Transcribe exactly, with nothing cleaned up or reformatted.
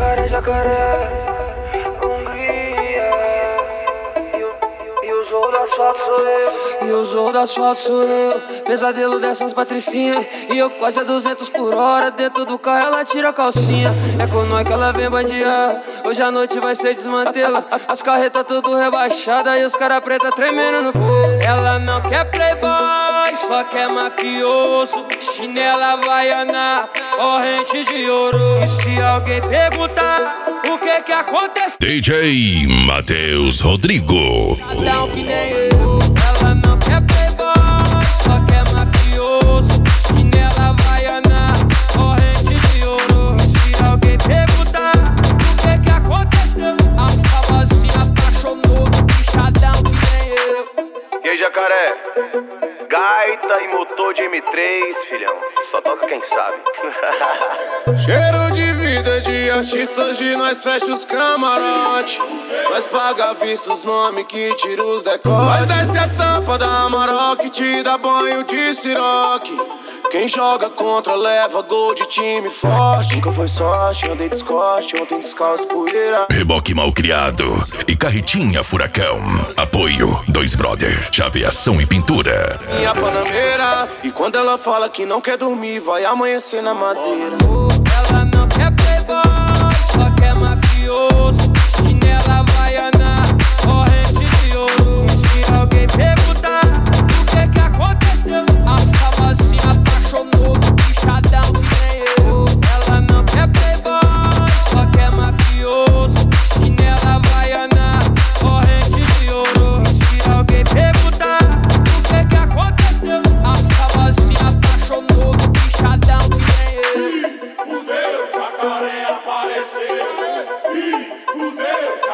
jacaré, jacaré, Hungria. E o, e o zorro do asfalto sou eu. E o zorro do asfalto sou eu. Pesadelo dessas patricinhas. E eu quase a duzentos por hora. Dentro do carro ela tira a calcinha. É com nós que ela vem bandear. Hoje a noite vai ser desmantela. As carretas tudo rebaixadas. E os cara preta tremendo no peito. Ela não quer playboy, só quer mafioso. Chinela havaiana, corrente de ouro. E se alguém perguntar o que que aconteceu, D J Matheus Rodrigo. cada um que nem eu. Ela não quer playboy, só quer mafioso. Chinela havaiana, corrente de ouro. E se alguém perguntar o que que aconteceu, a famosinha apaixonou, bichadão que nem eu. E aí, jacaré? Gaita e motor de M três, filhão. Só toca quem sabe. Cheiro de vida de artistas, de nós fecha os camarote. Nós paga vista os nomes que tira os decotes. Nós desce a tampa da Amarok que te dá banho de siroque. Quem joga contra leva gol de time forte. Nunca foi sorte, andei descoste, ontem descalço poeira. Reboque mal criado e carretinha furacão. Apoio Dois Brother, chaveação e pintura. Minha panameira. E quando ela fala que não quer dormir, vai amanhecer na madeira. Ela não quer playboy, só quer mafioso. Chinela havaiana, corrente de ouro. E se alguém perguntar o que que aconteceu, a famosinha apaixonou, bichadão que nem eu. Ela não quer playboy, só quer mafioso. Chinela havaiana, corrente de ouro. E se alguém perguntar o que que aconteceu, a famosinha apaixonou, bichadão que nem eu. Fudeu, jacaré apareceu. Ih, fudeu,